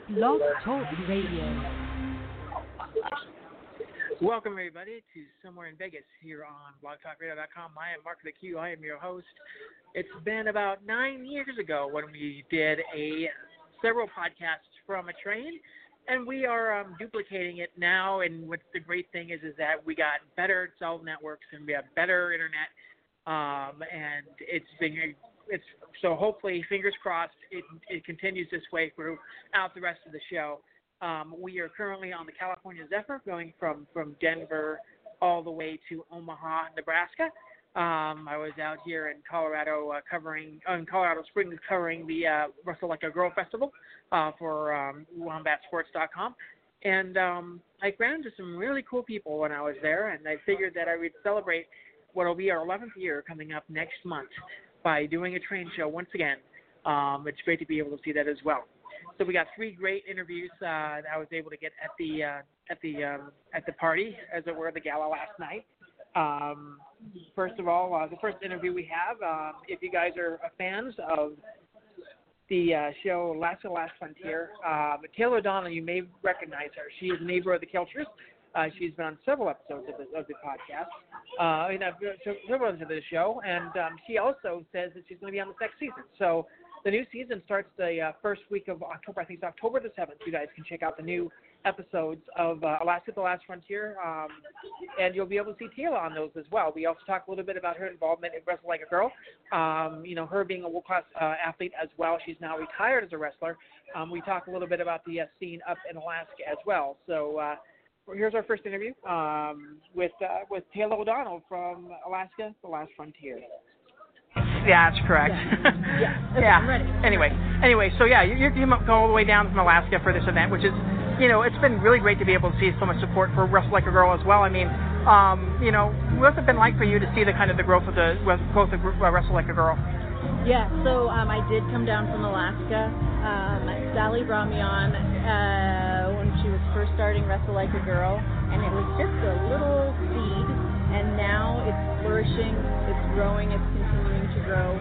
Blog Talk Radio. Welcome, everybody, to Somewhere in Vegas here on blogtalkradio.com. I am Mark the Q. I am your host. It's been about 9 years ago when we did several podcasts from a train, and we are duplicating it now. And what the great thing is that we got better cell networks and we have better internet, and so hopefully, fingers crossed, it continues this way throughout the rest of the show. We are currently on the California Zephyr, going from Denver all the way to Omaha, Nebraska. I was out here in Colorado Colorado Springs covering the Wrestle Like a Girl Festival for WombatSports.com. And I ran into some really cool people when I was there, and I figured that I would celebrate what will be our 11th year coming up next month by doing a train show once again. It's great to be able to see that as well. So we got 3 great interviews that I was able to get at the party, as it were, the gala last night. First of all, the first interview we have, if you guys are fans of the show Alaska Last Frontier, Taylor O'Donnell, you may recognize her. She is a neighbor of the Kilchers. She's been on several episodes of the podcast, several episodes of the show, and she also says that she's going to be on the next season. So the new season starts the first week of October. I think it's October the 7th. You guys can check out the new episodes of Alaska: The Last Frontier, and you'll be able to see Taylor on those as well. We also talk a little bit about her involvement in Wrestle Like a Girl, her being a world-class athlete as well. She's now retired as a wrestler. We talk a little bit about the scene up in Alaska as well. So here's our first interview with Taylor O'Donnell from Alaska: The Last Frontier. Yeah, that's correct. Yeah. I'm ready. Anyway, so yeah, you came up all the way down from Alaska for this event, which is, it's been really great to be able to see so much support for Wrestle Like a Girl as well. I mean, what's it been like for you to see the growth of Wrestle Like a Girl? Yeah, so I did come down from Alaska. Sally brought me on when she was first starting Wrestle Like a Girl, and it was just a little seed, and now it's flourishing, it's growing, it's continuing to grow.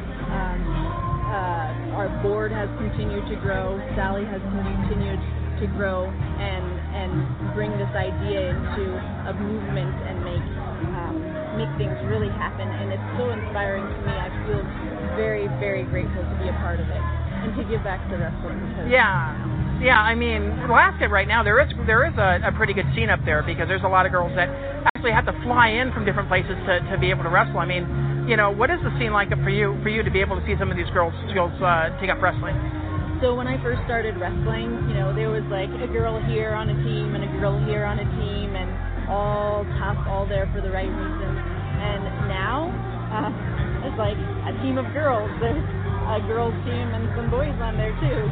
Our board has continued to grow. Sally has continued to grow and bring this idea into a movement and make things really happen. And it's so inspiring to me. I feel very, very grateful to be a part of it and to give back to wrestling. Yeah. I mean, Alaska right now there is a pretty good scene up there, because there's a lot of girls that actually have to fly in from different places to be able to wrestle. I mean, what is the scene like for you to be able to see some of these girls take up wrestling? So when I first started wrestling, there was like a girl here on a team and a girl here on a team, and all tough, all there for the right reasons. And now it's like a team of girls. There's a girls team and some boys on there too.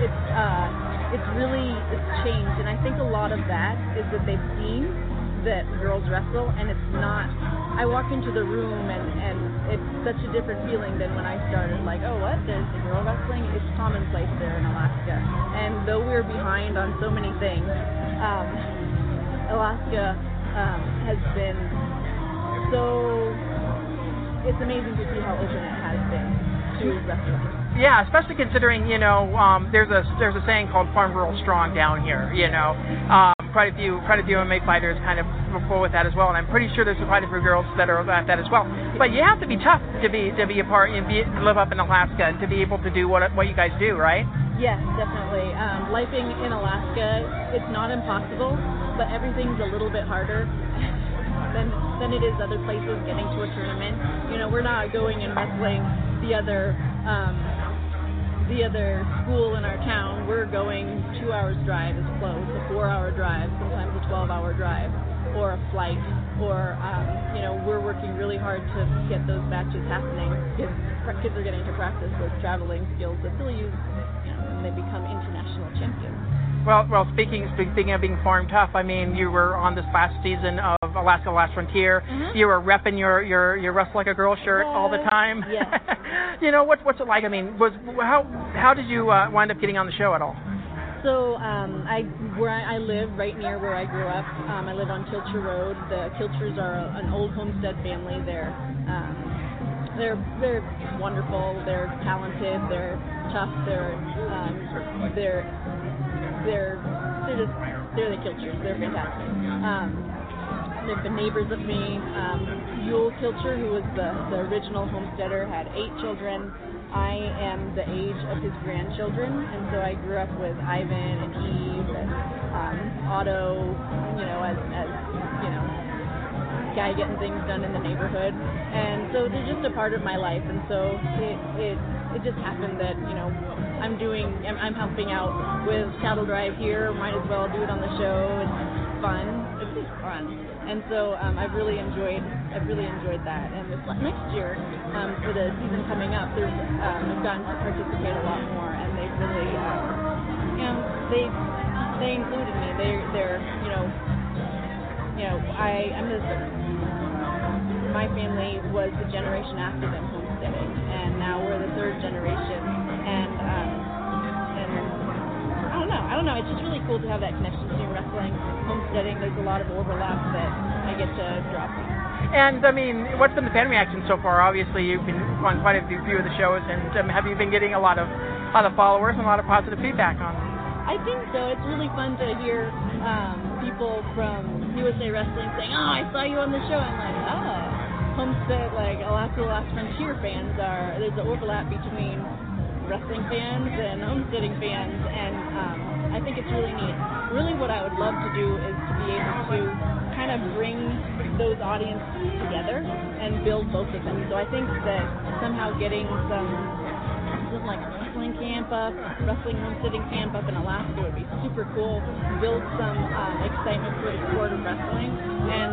It's changed, and I think a lot of that is that they've seen that girls wrestle, and it's not. I walk into the room and it's such a different feeling than when I started. Like, oh, what? There's the girl wrestling? It's commonplace there in Alaska. And though we're behind on so many things, Alaska has been so. It's amazing to see how open it has been to wrestling. Yeah, especially considering there's a saying called "Farm Girl Strong" down here. Quite a few MMA fighters kind of go with that as well, and I'm pretty sure there's quite a few girls that are at that as well. But you have to be tough to be a part and live up in Alaska and to be able to do what you guys do, right? Yes, definitely. Lifing in Alaska, it's not impossible, but everything's a little bit harder than it is other places getting to a tournament. We're not going and wrestling the other school in our town. We're going 2 hours drive is close, a 4-hour drive, sometimes a 12-hour drive, or a flight, or we're working really hard to get those matches happening, because kids are getting to practice those traveling skills that they'll use when they become international champions. Well, speaking of being farm tough, I mean, you were on this last season of Alaska: Last Frontier. Mm-hmm. You were repping your Wrestle Like a Girl shirt all the time. Yeah. What's it like? I mean, how did you wind up getting on the show at all? So I live right near where I grew up. I live on Kilcher Road. The Kilchers are an old homestead family. They're wonderful. They're talented. They're tough. they're the Kilchers. They're fantastic. They've been neighbors of me. Yule Kilcher, who was the original homesteader, had 8 children. I am the age of his grandchildren, and so I grew up with Ivan and Eve and Otto, as guy getting things done in the neighborhood. And so they're just a part of my life, and so it just happened that, I'm helping out with Cattle Drive here. Might as well do it on the show. It's fun. It's just fun. And so I've really enjoyed that. And this next year, for the season coming up, I've gotten to participate a lot more, and they've really, they included me. My family was the generation after them homesteading, and now we're the 3rd generation. And I don't know. It's just really cool to have that connection between wrestling, homesteading. There's a lot of overlap that I get to draw from. And I mean, what's been the fan reaction so far? Obviously, you've been on quite a few of the shows, and have you been getting a lot of followers and a lot of positive feedback on it? I think so. It's really fun to hear people from USA Wrestling saying, "Oh, I saw you on the show." I'm like, "Oh, Homestead, like Alaska Last Frontier fans are." There's an overlap between wrestling fans and homesteading fans, and I think it's really neat. Really, what I would love to do is to be able to kind of bring those audiences together and build both of them. So I think that somehow getting something like a wrestling camp up, wrestling homesteading camp up in Alaska would be super cool. Build some excitement for the sport of wrestling, and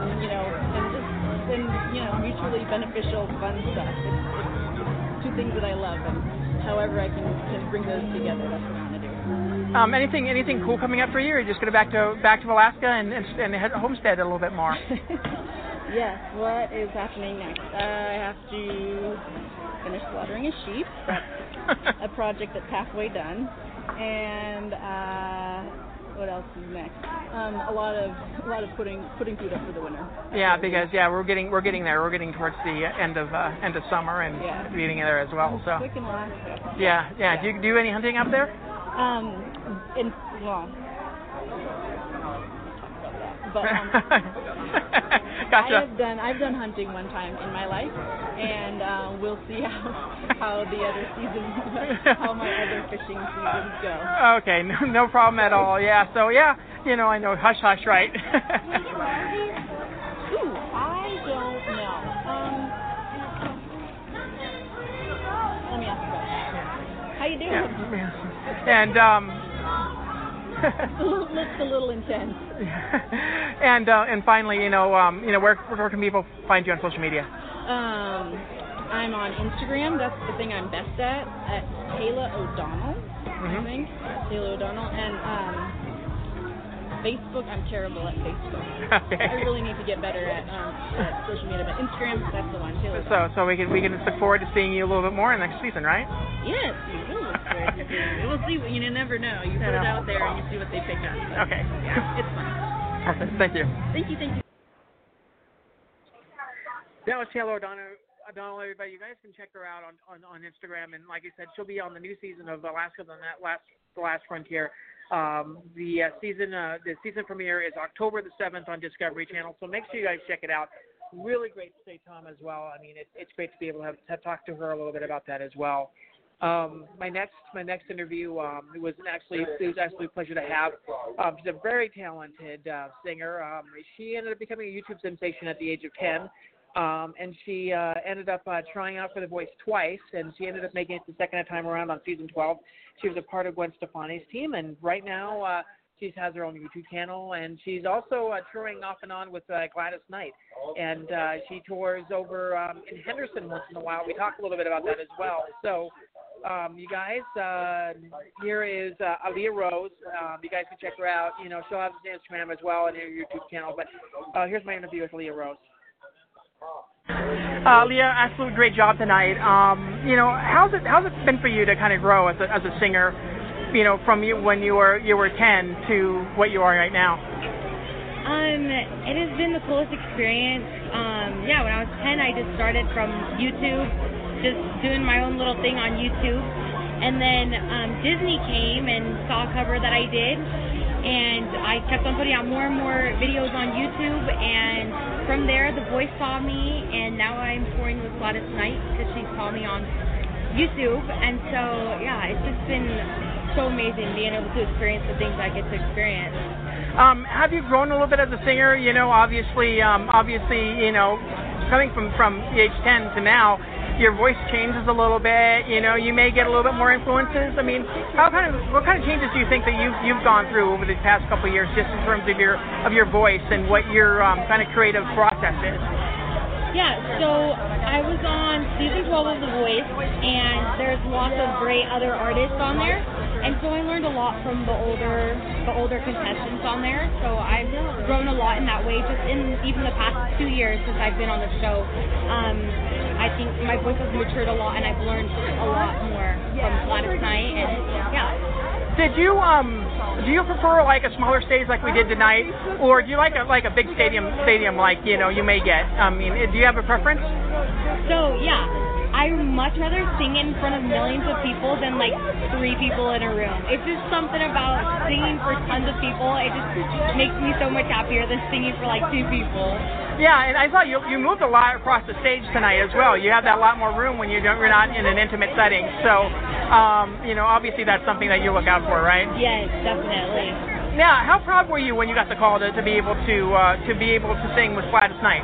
mutually beneficial, fun stuff. It's 2 things that I love, and however I can bring those together, that's what I want to do. Anything cool coming up for you? Or are you just going back to Alaska and head homestead a little bit more? Yes. What is happening next? I have to finish slaughtering a sheep. That's a project that's halfway done. And what else is next? A lot of putting food up for the winter. Yeah, because we're getting there. We're getting towards the end of summer and beginning there as well. So. Quick in Alaska. Yeah. Do you do any hunting up there? Gotcha. I've done hunting one time in my life, and we'll see how my other fishing seasons go. Okay, no problem at all. Yeah, so I know, hush, right? Ooh, I don't know. Let me ask you about that. How you doing? Yeah. And looks a little intense. And finally, where can people find you on social media? I'm on Instagram. That's the thing I'm best at Kayla O'Donnell. I think Kayla O'Donnell, and Facebook. I'm terrible at Facebook. Okay. I really need to get better at social media, but Instagram, that's the one. Kayla. So we can look forward to seeing you a little bit more next season, right? Yes, we will look forward to seeing you. We'll see. You never know. You put it out there and you see what they pick up. So, okay. Yeah, it's fun. Perfect. Thank you. Thank you. That was Taylor O'Donnell, everybody. You guys can check her out on Instagram, and like I said, she'll be on the new season of Alaska, the Last Frontier. The season premiere is October the 7th on Discovery Channel, so make sure you guys check it out. Really great to say Tom as well. I mean, it's great to be able to have talked to her a little bit about that as well. My next interview it was actually a pleasure to have. She's a very talented singer. She ended up becoming a YouTube sensation at the age of 10. And she ended up trying out for The Voice twice, and she ended up making it the second time around on season 12. She was a part of Gwen Stefani's team, and right now she has her own YouTube channel, and she's also touring off and on with Gladys Knight. And she tours over in Henderson once in a while. We talk a little bit about that as well. So, you guys, here is Aaliyah Rose. You guys can check her out. She'll have her Instagram as well and her YouTube channel. But here's my interview with Aaliyah Rose. Leah, absolutely great job tonight. How's it been for you to kind of grow as a singer? From when you were 10 to what you are right now. It has been the coolest experience. When I was 10, I just started from YouTube, just doing my own little thing on YouTube, And then Disney came and saw a cover that I did, and I kept on putting out more and more videos on YouTube, and from there The Voice saw me, and now I'm touring with Gladys Knight because she saw me on YouTube. And so yeah, it's just been so amazing being able to experience the things I get to experience. Have you grown a little bit as a singer? Obviously, coming from EH10 to now, your voice changes a little bit. You may get a little bit more influences. I mean, what kind of changes do you think that you've gone through over the past couple of years, just in terms of your voice and what your kind of creative process is? Yeah, so I was on season 12 of The Voice, and there's lots of great other artists on there, and so I learned a lot from the older contestants on there. So I've grown a lot in that way, just in even the past 2 years since I've been on the show. I think my voice has matured a lot, and I've learned a lot more from Gladys Knight, and yeah. Do you prefer like a smaller stage like we did tonight, or do you like a big stadium like you may get? I mean, do you have a preference? So yeah, I much rather sing in front of millions of people than like 3 people in a room. It's just something about singing for tons of people. It just makes me so much happier than singing for like 2 people. Yeah, and I thought you moved a lot across the stage tonight as well. You have that lot more room when you're not in an intimate setting. So, obviously that's something that you look out for, right? Yes, definitely. Now, how proud were you when you got the call to be able to sing with Gladys Knight?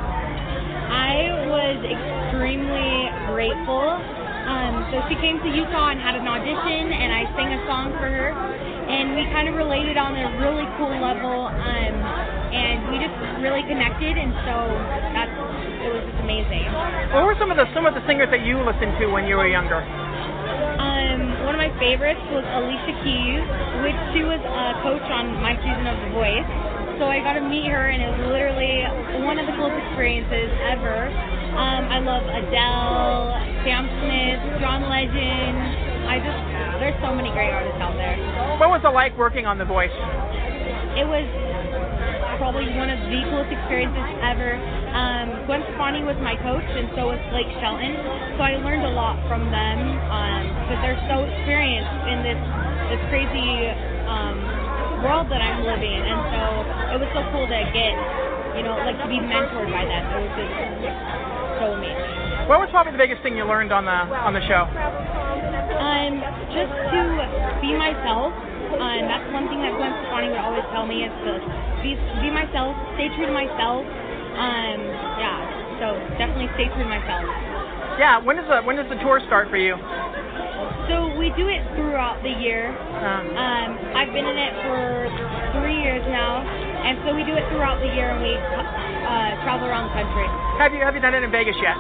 I was extremely grateful. So she came to Utah and had an audition, and I sang a song for her, and we kind of related on a really cool level, and we just really connected, and so it was just amazing. What were some of the singers that you listened to when you were younger? One of my favorites was Alicia Keys, which she was a coach on my season of The Voice. So I got to meet her, and it was literally one of the coolest experiences ever. I love Adele, Sam Smith, John Legend. There's so many great artists out there. What was it like working on The Voice? It was probably one of the coolest experiences ever. Gwen Stefani was my coach, and so was Blake Shelton. So I learned a lot from them, because they're so experienced in this crazy world that I'm living in, and so it was so cool to get, to be mentored by them. It was just so amazing. What was probably the biggest thing you learned on the show? Just to be myself. That's one thing that Gwen Stefani would always tell me, is to be myself, stay true to myself. So definitely stay true to myself. Yeah, when does the tour start for you? So we do it throughout the year. I've been in it for 3 years now, and so we do it throughout the year, and we travel around the country. Have you done it in Vegas yet?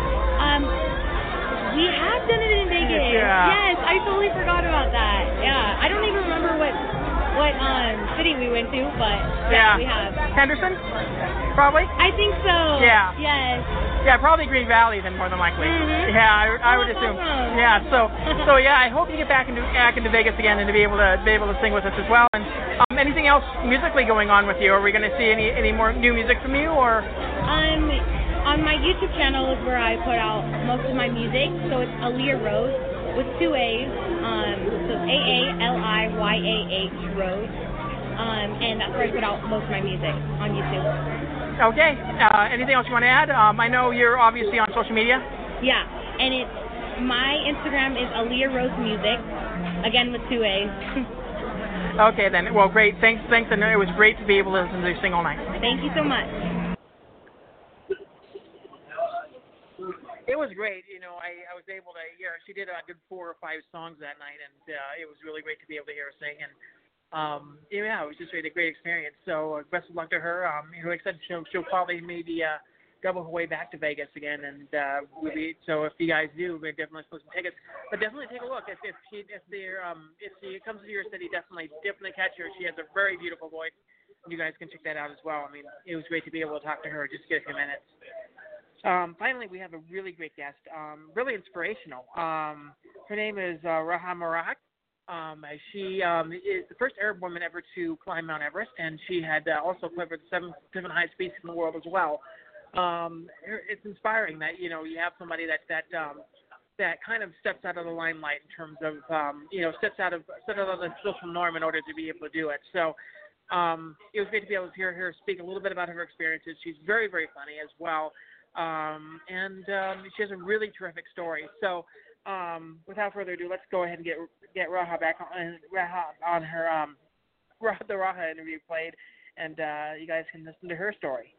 We have done it in Vegas. Yeah. Yes, I totally forgot about that. Yeah, I don't even remember what city we went to, but yeah, we have. Henderson, probably. I think so. Yeah. Yes. Yeah, probably Green Valley then, more than likely. Mm-hmm. Yeah, I would assume. Awesome. Yeah, so yeah, I hope you get back into Vegas again and to be able to sing with us as well. And anything else musically going on with you? Are we going to see any more new music from you, or? On my YouTube channel is where I put out most of my music. So it's Aaliyah Rose with 2 A's. So AALIYAH Rose. And that's where I put out most of my music on YouTube. Okay. Anything else you want to add? I know you're obviously on social media. Yeah, and my Instagram is Aaliyah Rose Music, again with 2 A's. Okay then. Well, great. Thanks. And it was great to be able to listen to you sing all night. Thank you so much. It was great. I was able to hear her. She did a good 4 or 5 songs that night, and it was really great to be able to hear her sing. And it was just really a great experience. So best of luck to her. Like I said, she'll probably maybe double her way back to Vegas again. And so if you guys do, we're definitely supposed to tickets. But definitely take a look. If she comes to your city, definitely catch her. She has a very beautiful voice. You guys can check that out as well. I mean, it was great to be able to talk to her. Just get a few minutes. Finally, we have a really great guest, really inspirational. Her name is Raha Marak. She is the first Arab woman ever to climb Mount Everest, and she had also covered the 7 highest peaks in the world as well. It's inspiring that you have somebody that that kind of steps out of the limelight in terms of, steps out of the social norm in order to be able to do it. So it was great to be able to hear her speak a little bit about her experiences. She's very, very funny as well. And she has a really terrific story. So without further ado, let's go ahead and get Raha back on her the Raha interview played, and you guys can listen to her story.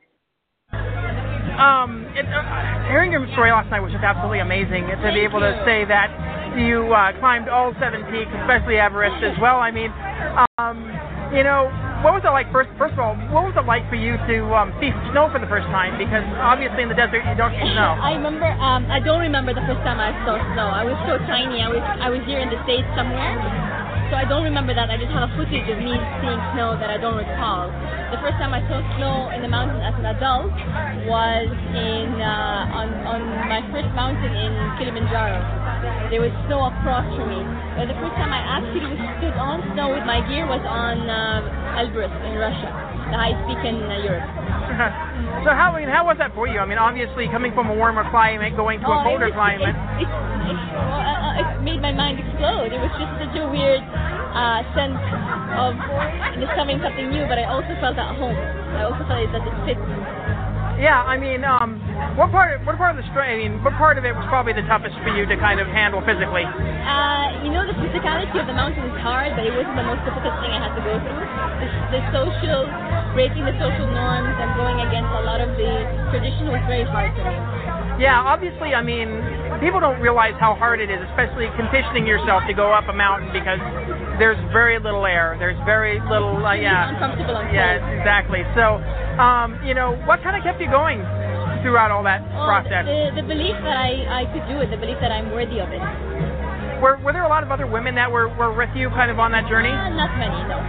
Hearing your story last night was just absolutely amazing. To be able to say that you climbed all 7 peaks, especially Everest as well. I mean, what was it like? First of all, what was it like for you to see snow for the first time? Because obviously in the desert you don't see snow. I remember. I don't remember the first time I saw snow. I was so tiny. I was here in the States somewhere, so I don't remember that. I just have a footage of me seeing snow that I don't recall. The first time I saw snow in the mountains as an adult was on my first mountain in Kilimanjaro. There was snow across from me. But the first time I actually stood on snow with my gear was on Elbrus in Russia, the highest peak in Europe. So how was that for you? I mean, obviously coming from a warmer climate, going to a colder climate. It made my mind explode. It was just such a weird sense of discovering something new, but I also felt at home. I also felt that it fits. Yeah, I mean, what part of it was probably the toughest for you to kind of handle physically? The physicality of the mountain is hard, but it wasn't the most difficult thing I had to go through. Breaking the social norms and going against a lot of the tradition was very hard for me. Yeah, obviously, I mean, people don't realize how hard it is, especially conditioning yourself to go up a mountain because there's very little air. There's very little, uncomfortable and cold. Yeah, exactly. So, what kind of kept you going throughout all that process? The belief that I could do it, the belief that I'm worthy of it. Were there a lot of other women that were with you kind of on that journey? Not many, no.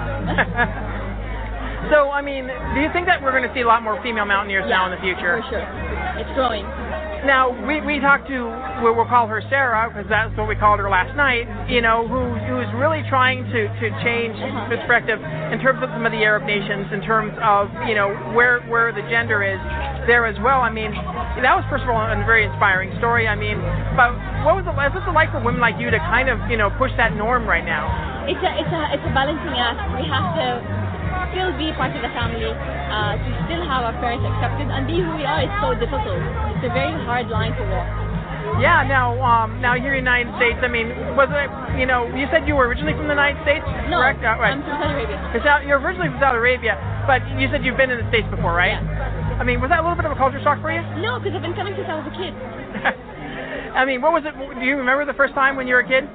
So, I mean, do you think that we're going to see a lot more female mountaineers now in the future? For sure. It's growing. Now, we talked to, we'll call her Sarah, because that's what we called her last night, who's really trying to change perspective in terms of some of the Arab nations, in terms of, where the gender is there as well. I mean, that was, first of all, a very inspiring story. I mean, but what's it like for women like you to kind of, push that norm right now? It's a balancing act. We have to still be part of the family, to still have our parents accepted and be who we are. Is so difficult. It's a very hard line to walk. Yeah. Now here in the United States, I mean, was it? You said you were originally from the United States, no, correct? Right. I'm from Saudi Arabia. You're originally from Saudi Arabia, but you said you've been in the States before, right? Yeah. I mean, was that a little bit of a culture shock for you? No, because I've been coming since I was a kid. I mean, what was it? Do you remember the first time when you were a kid?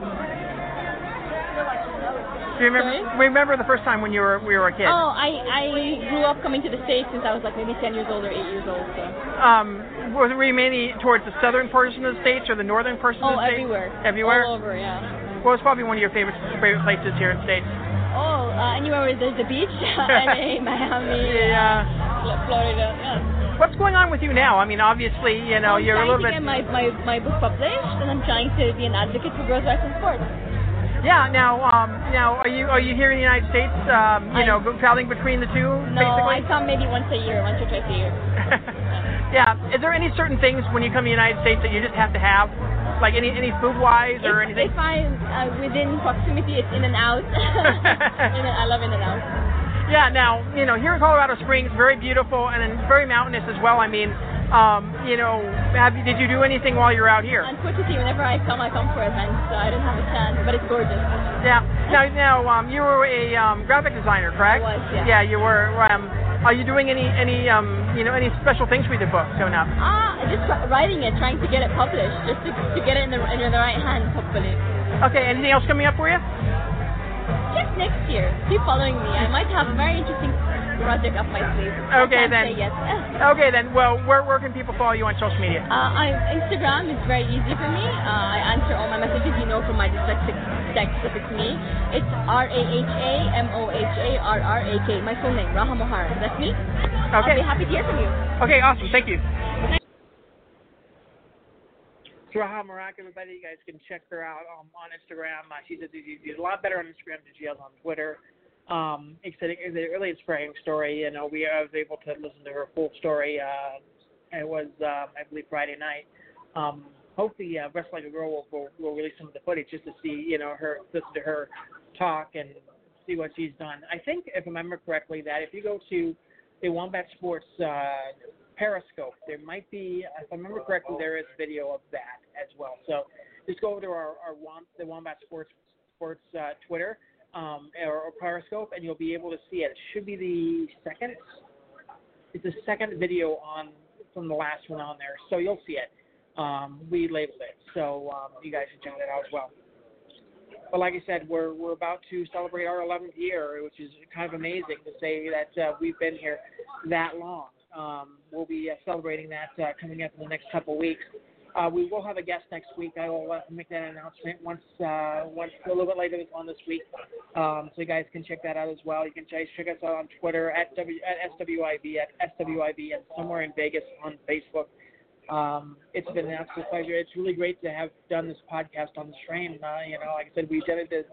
Do you remember the first time when we were a kid? Oh, I grew up coming to the States since I was like maybe 10 years old or 8 years old. So. Were you mainly towards the southern portion of the States or the northern portion of the States? Everywhere. Everywhere? All over, yeah. What was probably one of your favorite places here in the States? Oh, anywhere where there's the beach. LA, Miami, Florida, yeah. What's going on with you now? I mean, obviously, you're a little bit... I'm trying to get my book published, and I'm trying to be an advocate for girls' rights in sports. Yeah. Now, are you here in the United States? Traveling between the two. No, basically? I come maybe once or twice a year. Yeah. Is there any certain things when you come to the United States that you just have to have, like any food-wise or anything? If I'm within proximity, it's in and out. I love in and out. Yeah. Now, here in Colorado Springs, very beautiful and very mountainous as well. I mean. Did you do anything while you're out here? Unfortunately, whenever I come for events, so I didn't have a chance, but it's gorgeous. Yeah. Now, you were a graphic designer, correct? I was, yeah. Yeah, you were. Are you doing any special things with the book coming up? Just writing it, trying to get it published, just to get it in the right hands, hopefully. Okay. Anything else coming up for you? Just next year. Keep following me. I might have a very interesting project up my sleeve. Okay, then. Say yes. Okay, then. Well, where can people follow you on social media? Instagram is very easy for me. I answer all my messages. From my dyslexic text if it's me. It's RahaMoharrak. My full name, Raha Moharrak. That's me. Okay. I'll be happy to hear from you. Okay, awesome. Thank you. Raha Moharrak, everybody. You guys can check her out on Instagram. She's a lot better on Instagram than she is on Twitter. It's a really inspiring story. I was able to listen to her full story. It was, I believe, Friday night. hopefully Wrestle Like a Girl will release some of the footage just to see, listen to her talk and see what she's done. I think, if I remember correctly, that if you go to the Wombat Sports Periscope, there might be, if I remember correctly, there is video of that as well. So just go over to the Wombat Sports Twitter or Periscope, and you'll be able to see it. It should be the second. It's the second video from the last one on there, so you'll see it. We labeled it, so you guys can check that out as well. But like I said, we're about to celebrate our 11th year, which is kind of amazing to say that we've been here that long. We'll be celebrating that coming up in the next couple weeks. We will have a guest next week. I will make that announcement once a little bit later on this week, so you guys can check that out as well. You can check us out on Twitter at SWIB, and Somewhere in Vegas on Facebook. It's been an absolute pleasure. It's really great to have done this podcast on the train. Like I said, we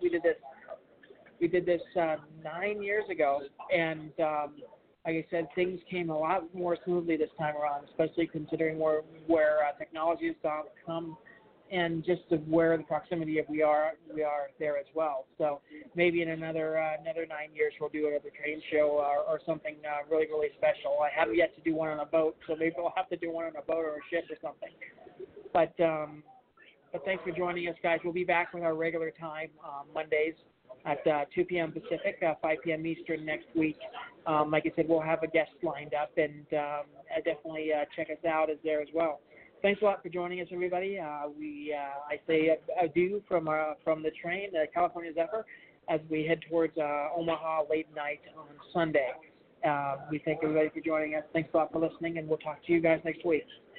did this 9 years ago, and like I said, things came a lot more smoothly this time around, especially considering where technology has come, and just where the proximity of we are there as well. So maybe in another 9 years we'll do another train show or something really, really special. I haven't yet to do one on a boat, so maybe we'll have to do one on a boat or a ship or something. But thanks for joining us, guys. We'll be back with our regular time Mondays at 2 p.m. Pacific, 5 p.m. Eastern next week. Like I said, we'll have a guest lined up, and definitely check us out as there as well. Thanks a lot for joining us, everybody. I say adieu from the train, California Zephyr, as we head towards Omaha late night on Sunday. We thank everybody for joining us. Thanks a lot for listening, and we'll talk to you guys next week.